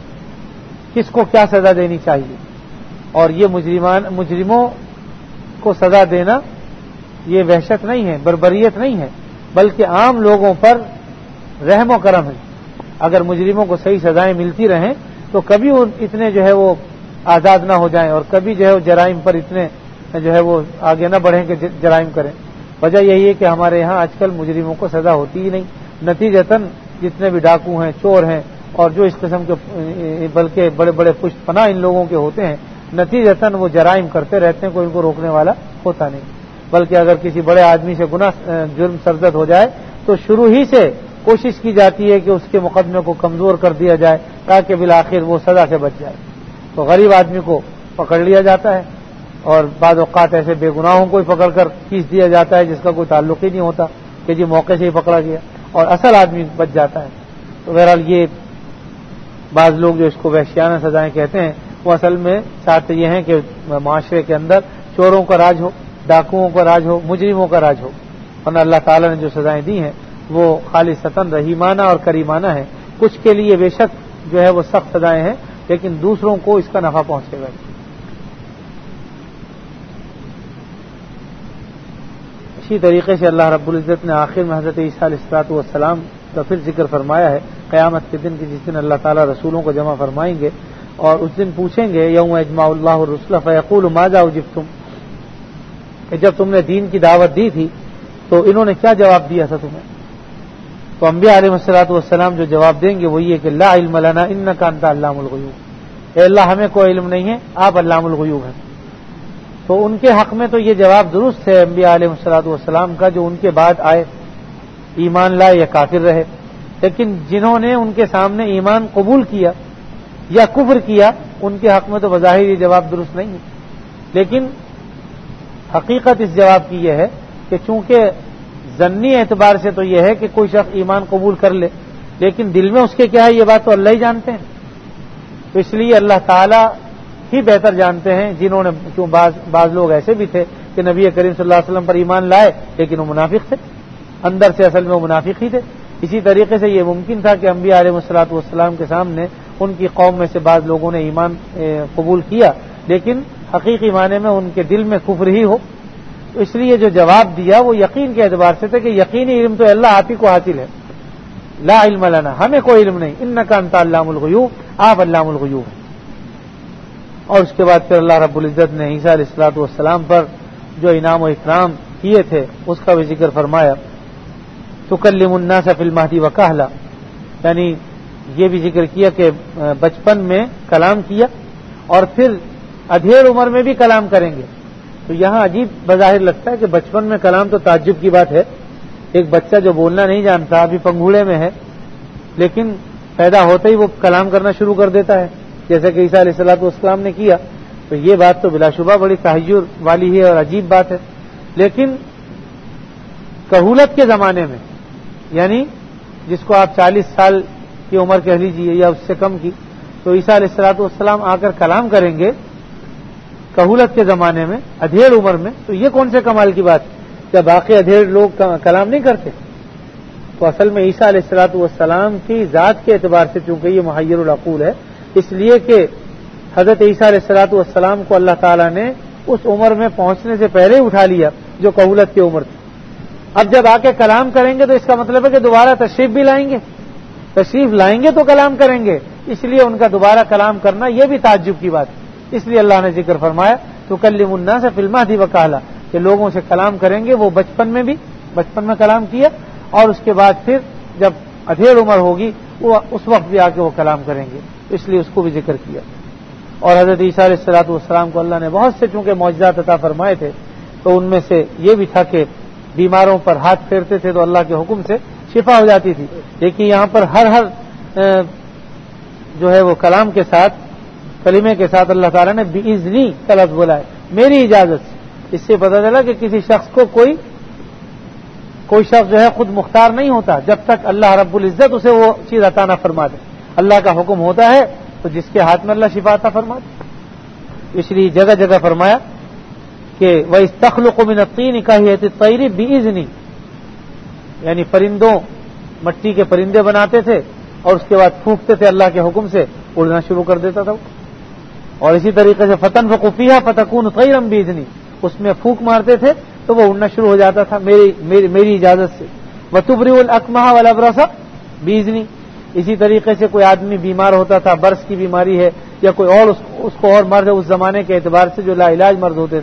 کس کو کیا سزا دینی چاہیے، اور یہ مجرموں کو سزا دینا یہ وحشت نہیں ہے، بربریت نہیں ہے، بلکہ عام لوگوں پر رحم و کرم ہے۔ اگر مجرموں کو صحیح سزائیں ملتی رہیں تو کبھی اتنے جو ہے وہ آزاد نہ ہو جائیں اور کبھی جو ہے وہ جرائم پر اتنے جو ہے وہ آگے نہ بڑھیں کہ جرائم کریں۔ وجہ یہی ہے کہ ہمارے یہاں آج کل مجرموں کو سزا ہوتی ہی نہیں، نتیجتاً جتنے بھی ڈاکو ہیں، چور ہیں، اور جو اس قسم کے بلکہ بڑے بڑے پشت پناہ ان لوگوں کے ہوتے ہیں، نتیجتاً وہ جرائم کرتے رہتے ہیں، کوئی ان کو روکنے والا ہوتا نہیں۔ بلکہ اگر کسی بڑے آدمی سے جرم سرزد ہو جائے تو شروع ہی سے کوشش کی جاتی ہے کہ اس کے مقدمے کو کمزور کر دیا جائے تاکہ بالآخر وہ سزا سے بچ جائے۔ تو غریب آدمی کو پکڑ لیا جاتا ہے، اور بعض اوقات ایسے بے گناہوں کو ہی پکڑ کر کھینچ دیا جاتا ہے جس کا کوئی تعلق ہی نہیں ہوتا کہ جی موقع سے ہی پکڑا گیا، اور اصل آدمی بچ جاتا ہے۔ تو بہرحال یہ بعض لوگ جو اس کو وحشیانہ سزائیں کہتے ہیں، وہ اصل میں چاہتے یہ ہیں کہ معاشرے کے اندر چوروں کا راج ہو، ڈاکوؤں کا راج ہو، مجرموں کا راج ہو، ورنہ اللہ تعالیٰ نے جو سزائیں دی ہیں وہ خالصتاً رحیمانہ اور کریمانہ ہیں۔ کچھ کے لیے بے شک جو ہے وہ سخت سزائیں ہیں، لیکن دوسروں کو اس کا نفع پہنچے گا۔ اسی طریقے سے اللہ رب العزت نے آخر میں حضرت عیسیٰ علیہ الصلوۃ والسلام کا پھر ذکر فرمایا ہے قیامت کے دن کی، جس دن اللہ تعالیٰ رسولوں کو جمع فرمائیں گے اور اس دن پوچھیں گے یوم اجمع اللہ الرسل فیقول ماذا اجبتم، کہ جب تم نے دین کی دعوت دی تھی تو انہوں نے کیا جواب دیا تھا تمہیں؟ تو انبیاء علیہ الصلوۃ والسلام جو جواب دیں گے وہ یہ کہ لا علم لنا انک انت علام الغیوب، اے اللہ ہمیں کوئی علم نہیں ہے، آپ علام الغیوب ہیں۔ تو ان کے حق میں تو یہ جواب درست ہے انبیاء علیہ الصلوۃ والسلام کا، جو ان کے بعد آئے، ایمان لائے یا کافر رہے، لیکن جنہوں نے ان کے سامنے ایمان قبول کیا یا کفر کیا ان کے حق میں تو بظاہر یہ جواب درست نہیں ہے۔ لیکن حقیقت اس جواب کی یہ ہے کہ چونکہ ضمنی اعتبار سے تو یہ ہے کہ کوئی شخص ایمان قبول کر لے، لیکن دل میں اس کے کیا ہے یہ بات تو اللہ ہی جانتے ہیں، تو اس لیے اللہ تعالیٰ ہی بہتر جانتے ہیں۔ جنہوں نے کیوں بعض لوگ ایسے بھی تھے کہ نبی کریم صلی اللہ علیہ وسلم پر ایمان لائے لیکن وہ منافق تھے، اندر سے اصل میں وہ منافق ہی تھے۔ اسی طریقے سے یہ ممکن تھا کہ انبیاء علیہ الصلوۃ والسلام کے سامنے ان کی قوم میں سے بعض لوگوں نے ایمان قبول کیا لیکن حقیقی معنی میں ان کے دل میں کفر ہی ہو، تو اس لیے جو جواب دیا وہ یقین کے اعتبار سے تھا کہ یقینی علم تو اللہ آپ ہی کو حاصل ہے، لا علم لنا، ہمیں کوئی علم نہیں، انک انت علام الغیوب، آپ علام الغیوب ہیں۔ اور اس کے بعد پھر اللہ رب العزت نے عیسیٰ علیہ الصلوۃ والسلام پر جو انعام و اکرام کیے تھے اس کا بھی ذکر فرمایا، تکلم الناس فی المہد وکہلا، یعنی یہ بھی ذکر کیا کہ بچپن میں کلام کیا اور پھر ادھیڑ عمر میں بھی کلام کریں گے۔ تو یہاں عجیب بظاہر لگتا ہے کہ بچپن میں کلام تو تعجب کی بات ہے، ایک بچہ جو بولنا نہیں جانتا ابھی پنگھوڑے میں ہے لیکن پیدا ہوتے ہی وہ کلام کرنا شروع کر دیتا ہے جیسا کہ عیسیٰ علیہ الصلوۃ والسلام نے کیا، تو یہ بات تو بلا شبہ بڑی تحیر والی ہے اور عجیب بات ہے۔ لیکن کہولت کے زمانے میں، یعنی جس کو آپ 40 سال کی عمر کہہ لیجیے یا اس سے کم کی، تو عیسیٰ علیہ الصلوۃ والسلام آ کر کلام کریں گے کہولت کے زمانے میں، ادھیڑ عمر میں، تو یہ کون سے کمال کی بات ہے؟ کیا باقی ادھیڑ لوگ کلام نہیں کرتے؟ تو اصل میں عیسیٰ علیہ الصلوۃ والسلام کی ذات کے اعتبار سے چونکہ یہ محیر العقول ہے، اس لیے کہ حضرت عیسیٰ علیہ الصلوۃ والسلام کو اللہ تعالیٰ نے اس عمر میں پہنچنے سے پہلے ہی اٹھا لیا جو کہولت کی عمر تھی۔ اب جب آ کے کلام کریں گے تو اس کا مطلب ہے کہ دوبارہ تشریف بھی لائیں گے، تشریف لائیں گے تو کلام کریں گے، اس لیے ان کا دوبارہ کلام کرنا یہ بھی تعجب کی بات ہے۔ اس لیے اللہ نے ذکر فرمایا تکلم الناس فی المہد وکہلا، کہ لوگوں سے کلام کریں گے، وہ بچپن میں کلام کیا اور اس کے بعد پھر جب ادھیڑ عمر ہوگی وہ اس وقت بھی آ کے وہ کلام کریں گے، اس لیے اس کو بھی ذکر کیا۔ اور حضرت عیسیٰ علیہ الصلوۃ والسلام کو اللہ نے بہت سے چونکہ معجزات عطا فرمائے تھے، تو ان میں سے یہ بھی تھا کہ بیماروں پر ہاتھ پھیرتے تھے تو اللہ کے حکم سے شفا ہو جاتی تھی۔ لیکن یہاں پر ہر جو ہے وہ کلام کے ساتھ، کلمے کے ساتھ اللہ تعالیٰ نے بِإِذْنِی کا لفظ بولا ہے، میری اجازت سے۔ اس سے پتہ چلا کہ کسی شخص کو کوئی شخص جو ہے خود مختار نہیں ہوتا جب تک اللہ رب العزت اسے وہ چیز عطا نہ فرما دے۔ اللہ کا حکم ہوتا ہے تو جس کے ہاتھ میں اللہ شفا عطا فرما دے۔ اس لیے جگہ جگہ فرمایا کہ وَإِسْتَخْلُقُ مِنَ الطِّينِ كَهِيَةِ الطَّيْرِ بِإِذْنِی، یعنی پرندوں، مٹی کے پرندے بناتے تھے اور اس کے بعد پھونکتے تھے اللہ کے حکم سے، اڑنا شروع کر دیتا تھا۔ اور اسی طریقے سے فَتَنفُخُ فِيهَا فَتَكُونُ طَيْرًا بِإِذْنِی، اس میں پھونک مارتے تھے تو وہ اڑنا شروع ہو جاتا تھا میری اجازت سے۔ وَتُبْرِئُ الْأَكْمَحَ وَالْأَبْرَصَ بِإِذْنِی، اسی طریقے سے کوئی آدمی بیمار ہوتا تھا، برس کی بیماری ہے یا کوئی اور اس کو اور مرض ہے اس زمانے کے اعتبار سے جو لا علاج مرض ہوتے تھے، تو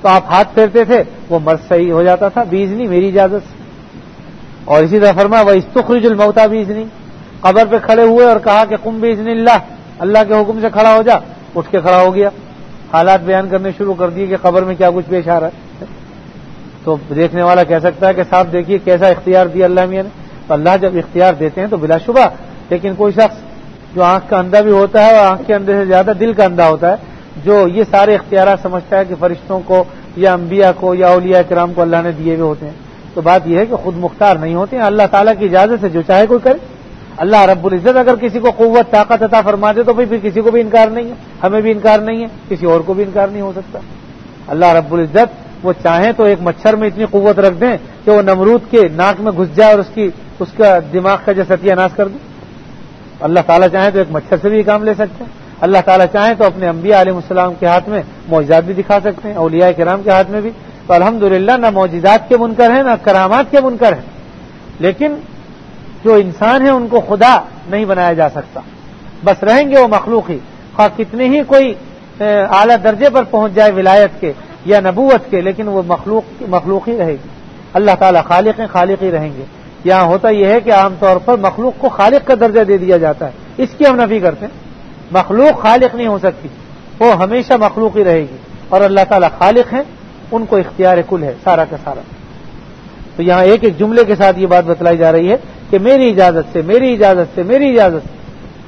تو آپ ہاتھ پھیرتے تھے وہ مرض صحیح ہو جاتا تھا باذنی میری اجازت سے. اور اسی طرح فرمایا وَإِسْتُخْرِجُ الْمَوْتَى بِإِذْنِي، قبر پہ کھڑے ہوئے اور کہا کہ قم بِإِذْنِ اللَّهِ، اللہ کے حکم سے کھڑا ہو جا، اٹھ کے کھڑا ہو گیا. حالات بیان کرنے شروع کر دیے کہ قبر میں کیا کچھ پیش آ رہا ہے. تو دیکھنے والا کہہ سکتا ہے کہ صاحب دیکھیے کیسا اختیار دیا اللہ میاں نے. تو اللہ جب اختیار دیتے ہیں تو بلا شبہ، لیکن کوئی شخص جو آنکھ کا اندھا بھی ہوتا ہے اور آنکھ کے اندھے سے زیادہ دل کا اندھا ہوتا ہے، جو یہ سارے اختیارات سمجھتا ہے کہ فرشتوں کو یا انبیاء کو یا اولیاء کرام کو اللہ نے دیے ہوئے ہوتے ہیں، تو بات یہ ہے کہ خود مختار نہیں ہوتے ہیں. اللہ تعالیٰ کی اجازت سے جو چاہے کوئی کرے. اللہ رب العزت اگر کسی کو قوت طاقت عطا فرما دے تو پھر کسی کو بھی انکار نہیں ہے، ہمیں بھی انکار نہیں ہے، کسی اور کو بھی انکار نہیں ہو سکتا. اللہ رب العزت وہ چاہیں تو ایک مچھر میں اتنی قوت رکھ دیں کہ وہ نمرود کے ناک میں گھس جائے اور اس کا دماغ کا جو ستیہ ناش کر دے. اللہ تعالیٰ چاہیں تو ایک مچھر سے بھی کام لے سکتے ہیں. اللہ تعالیٰ چاہیں تو اپنے انبیاء علیہ السلام کے ہاتھ میں معجزات بھی دکھا سکتے ہیں، اولیاء کرام کے ہاتھ میں بھی. تو الحمدللہ نہ معجزات کے منکر ہیں نہ کرامات کے منکر ہیں، لیکن جو انسان ہیں ان کو خدا نہیں بنایا جا سکتا. بس رہیں گے وہ مخلوق ہی، خواہ کتنے ہی کوئی اعلیٰ درجے پر پہنچ جائے ولایت کے یا نبوت کے، لیکن وہ مخلوق ہی رہے گی. اللہ تعالیٰ خالق ہیں، خالق ہی رہیں گے. یہاں ہوتا یہ ہے کہ عام طور پر مخلوق کو خالق کا درجہ دے دیا جاتا ہے، اس کی ہم نفی کرتے ہیں. مخلوق خالق نہیں ہو سکتی، وہ ہمیشہ مخلوق ہی رہے گی. اور اللہ تعالیٰ خالق ہیں، ان کو اختیار کل ہے سارا کا سارا. تو یہاں ایک ایک جملے کے ساتھ یہ بات بتلائی جا رہی ہے کہ میری اجازت سے، میری اجازت سے، میری اجازت سے.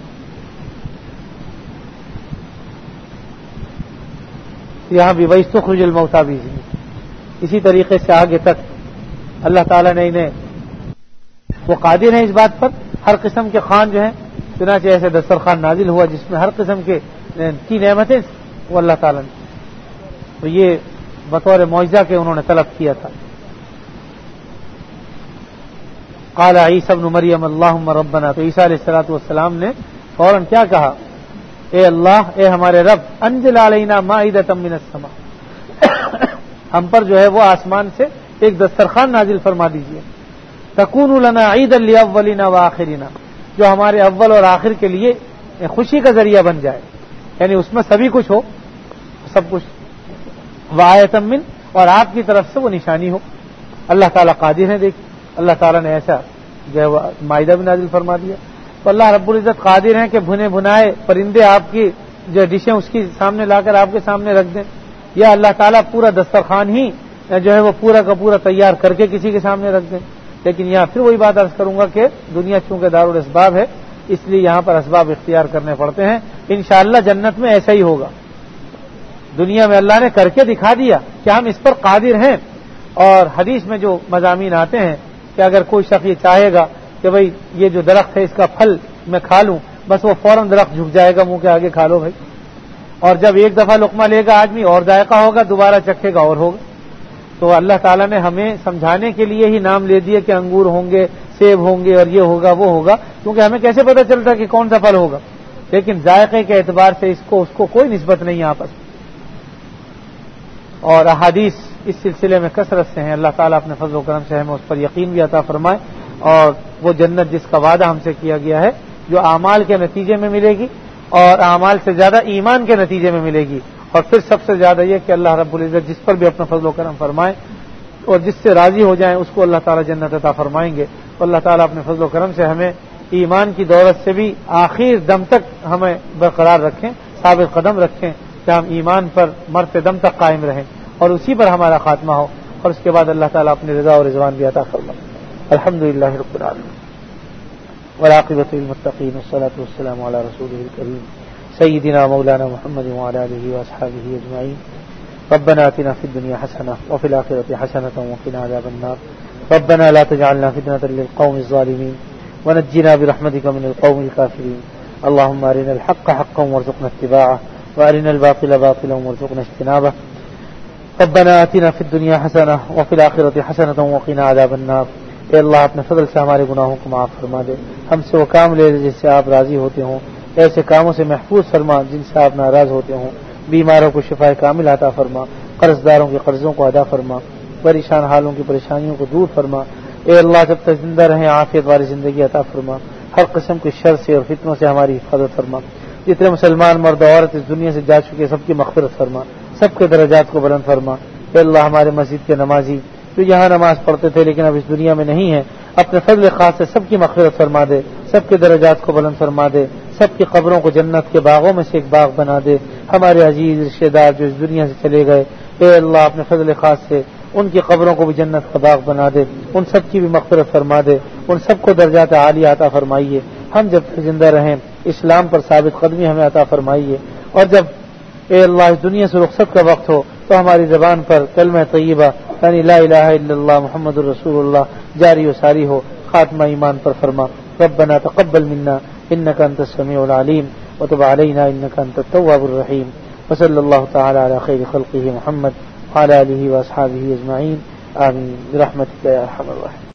یہاں بھی وَإِسْتُخْرِجُ الْمَوْتَى بِإِذْنِهِ. اسی طریقے سے آگے تک اللہ تعالیٰ نے انہیں، وہ قادر ہیں اس بات پر، ہر قسم کے خوان جو ہیں، چنانچہ ایسے دسترخوان نازل ہوا جس میں ہر قسم کی نعمتیں وہ اللہ تعالیٰ نے، تو یہ بطور معجزہ کے انہوں نے طلب کیا تھا. قال عیسی ابن مریم اللہم ربنا، تو عیسیٰ علیہ الصلوۃ والسلام نے فوراً کیا کہا؟ اے اللہ، اے ہمارے رب، انزل علینا مائدۃ من السماء، ہم پر جو ہے وہ آسمان سے ایک دسترخوان نازل فرما دیجیے. تکون لنا عیدا لاولنا وآخرنا، جو ہمارے اول اور آخر کے لیے خوشی کا ذریعہ بن جائے، یعنی اس میں سبھی کچھ ہو، سب کچھ. وآیۃ من، اور آپ کی طرف سے وہ نشانی ہو. اللہ تعالیٰ قادر ہے. دیکھ اللہ تعالیٰ نے ایسا جو ہے وہ مائدہ بھی نازل فرما دیا. تو اللہ رب العزت قادر ہیں کہ بھنے بھنائے پرندے آپ کی جو ڈشیں اس کی سامنے لا کر آپ کے سامنے رکھ دیں، یا اللہ تعالیٰ پورا دسترخوان ہی جو ہے وہ پورا کا پورا تیار کر کے کسی کے سامنے رکھ دیں. لیکن یہاں پھر وہی بات عرض کروں گا کہ دنیا چونکہ دارالاسباب ہے، اس لیے یہاں پر اسباب اختیار کرنے پڑتے ہیں. انشاءاللہ جنت میں ایسا ہی ہوگا. دنیا میں اللہ نے کر کے دکھا دیا کہ ہم اس پر قادر ہیں. اور حدیث میں جو مضامین آتے ہیں کہ اگر کوئی شخص یہ چاہے گا کہ بھئی یہ جو درخت ہے اس کا پھل میں کھا لوں، بس وہ فوراً درخت جھک جائے گا منہ کے آگے، کھا لو بھائی. اور جب ایک دفعہ لقمہ لے گا آدمی اور ذائقہ ہوگا، دوبارہ چکھے گا اور ہوگا. تو اللہ تعالیٰ نے ہمیں سمجھانے کے لیے ہی نام لے دیا کہ انگور ہوں گے، سیب ہوں گے اور یہ ہوگا وہ ہوگا، کیونکہ ہمیں کیسے پتہ چلتا کہ کون سا پھل ہوگا. لیکن ذائقے کے اعتبار سے اس کو کوئی نسبت نہیں آپس میں. اور احادیث اس سلسلے میں کثرت سے ہیں. اللہ تعالیٰ اپنے فضل و کرم سے ہمیں اس پر یقین بھی عطا فرمائے. اور وہ جنت جس کا وعدہ ہم سے کیا گیا ہے، جو اعمال کے نتیجے میں ملے گی، اور اعمال سے زیادہ ایمان کے نتیجے میں ملے گی. اور پھر سب سے زیادہ یہ کہ اللہ رب العزت جس پر بھی اپنا فضل و کرم فرمائے اور جس سے راضی ہو جائیں اس کو اللہ تعالیٰ جنت عطا فرمائیں گے. اللہ تعالیٰ اپنے فضل و کرم سے ہمیں ایمان کی دولت سے بھی آخر دم تک ہمیں برقرار رکھیں، ثابت قدم رکھیں کہ ہم ایمان پر مرتے دم تک قائم رہیں اور اسی پر ہمارا خاتمہ ہو. اور اس کے بعد اللہ تعالیٰ اپنی رضا اور رضوان بھی عطا فرمائے. الحمدللہ رب العالمین والعاقبۃ للمتقین والصلاۃ والسلام علی رسولہ الکریم سیدنا مولانا محمد وعلی آلہ واصحابہ اجمعین. ربنا آتنا فی الدنیا حسنہ وفی الآخرۃ حسنۃ وقنا عذاب النار. ربنا لا تجعلنا فتنة للقوم الظالمین ونجنا برحمتک من القوم الکافرین. اللهم ارنا الحق حقا وارزقنا اتباعه وارنا الباطل باطلا وارزقنا اجتنابه. ربنا آتنا فی الدنیا حسنہ وفی الآخرۃ حسنۃ وقنا عذاب النار. اے اللہ اپنے فضل سے ہمارے گناہوں کو معاف فرما دے. ہم سے وہ کام لے جس سے آپ راضی ہوتے ہوں، ایسے کاموں سے محفوظ فرما جن سے آپ ناراض ہوتے ہوں. بیماروں کو شفا کامل عطا فرما، قرض داروں کے قرضوں کو ادا فرما، پریشان حالوں کی پریشانیوں کو دور فرما. اے اللہ جب تک زندہ رہیں عافیت والی زندگی عطا فرما. ہر قسم کے شر سے اور فتنوں سے ہماری حفاظت فرما. جتنے مسلمان مرد و عورت اس دنیا سے جا چکے سب کی مغفرت فرما، سب کے درجات کو بلند فرما. اے اللہ ہمارے مسجد کے نمازی جو یہاں نماز پڑھتے تھے لیکن اب اس دنیا میں نہیں ہیں، اپنے فضل خاص سے سب کی مغفرت فرما دے، سب کے درجات کو بلند فرما دے، سب کی قبروں کو جنت کے باغوں میں سے ایک باغ بنا دے۔ ہمارے عزیز رشتہ دار جو اس دنیا سے چلے گئے، اے اللہ اپنے فضل خاص سے ان کی قبروں کو بھی جنت کا باغ بنا دے، ان سب کی بھی مغفرت فرما دے، ان سب کو درجات عالیہ عطا فرمائیے۔ ہم جب تک زندہ رہیں اسلام پر ثابت قدمی ہمیں عطا فرمائیے، اور جب اے اللہ اس دنیا سے رخصت کا وقت ہو تو ہماری زبان پر کلمہ طیبہ یعنی لا الہ الا اللہ محمد الرسول اللہ جاری و ساری ہو، خاتمہ ایمان پر فرما۔ ربنا تقبل منا انك انت السميع العليم وتب علينا انك انت التواب الرحيم، وصلى الله تعالى على خير خلقه محمد وعلى آله واصحابه اجمعين، آمين برحمتك يا ارحم الراحمين۔